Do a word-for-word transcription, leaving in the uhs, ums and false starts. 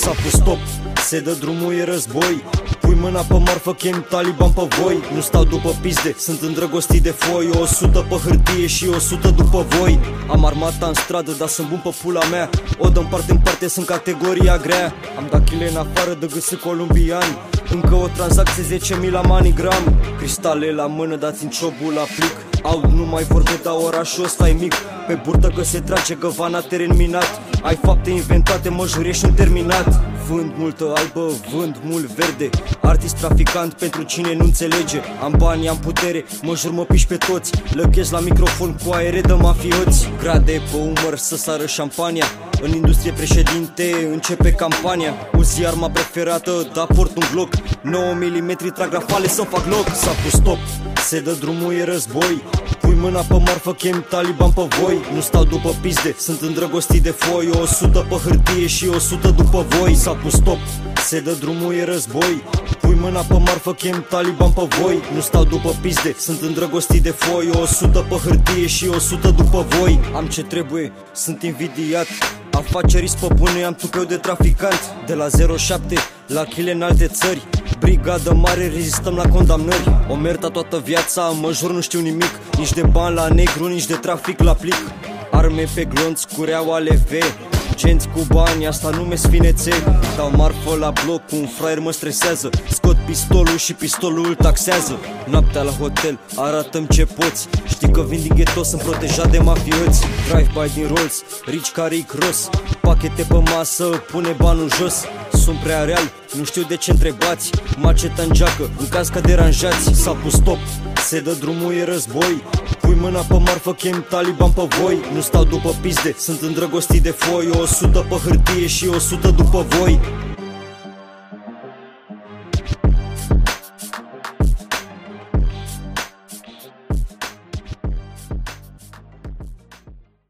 S-a pus stop, se dă drumul, e război. Pui mâna pe marfă, chem taliban pe voi. Nu stau după pizde, sunt îndrăgostit de foi. O sută pe hârtie și o sută după voi. Am armata în stradă, dar sunt bun pe pula mea. O dăm parte în parte, sunt categoria grea. Am dat chile în afară de gâsă columbian. Încă o tranzacție, zece mii la manigram. Cristale la mână, dați-mi ciobul la plic. Aud, nu mai vorbe, dar orașul ăsta e mic. Pe burtă că se trage găvana, teren minat. Ai fapte inventate, mă jur, ești terminat. Vând multă albă, vând mult verde. Artist traficant pentru cine nu înțelege. Am bani, am putere, mă jur, mă piși pe toți. Lăchez la microfon cu aere de mafioți. Grade pe umăr să sară șampania. În industrie președinte începe campania. Uzi arma preferată, da port un Glock. nouă milimetri trag rafale să fac loc. S-a pus stop, se dă drumul, e război. Pui mâna pe marfă, chem taliban pe voi. Nu stau după pizde, sunt îndrăgostit de foi. O sută pe hârtie și o sută după voi. S-a pus stop, se dă drumul, e război. Pui mâna pe marfă, chem taliban pe voi. Nu stau după pizde, sunt îndrăgostit de foi. O sută pe hârtie și o sută după voi. Am ce trebuie, sunt invidiat. Afaceri pe bune, am tupeu de traficant. De la zero șapte la chile în alte țări. Brigadă mare, rezistăm la condamnări. O merta toată viața, mă jur, nu știu nimic. Nici de bani la negru, nici de trafic la plic. Arme pe glonț, cureau A L V. Genți cu bani, asta nume sfinețe. Dau marfă la bloc, un fraier mă stresează. Scot pistolul și pistolul îl taxează. Noaptea la hotel, arată-mi ce poți. Știi că vin din ghetto, sunt protejat de mafioți. Drive-by din Rolls, rici care-i cross. Pachete pe masă, pune banul jos. Sunt prea real, nu știu de ce întrebați. Maceta în geacă, în caz că deranjați. S-a pus stop, se dă drumul, e război. Pui mâna pe marfă, chem taliban pe voi. Nu stau după pizde, sunt îndrăgostit de foi. O sută pe hârtie și o sută după voi.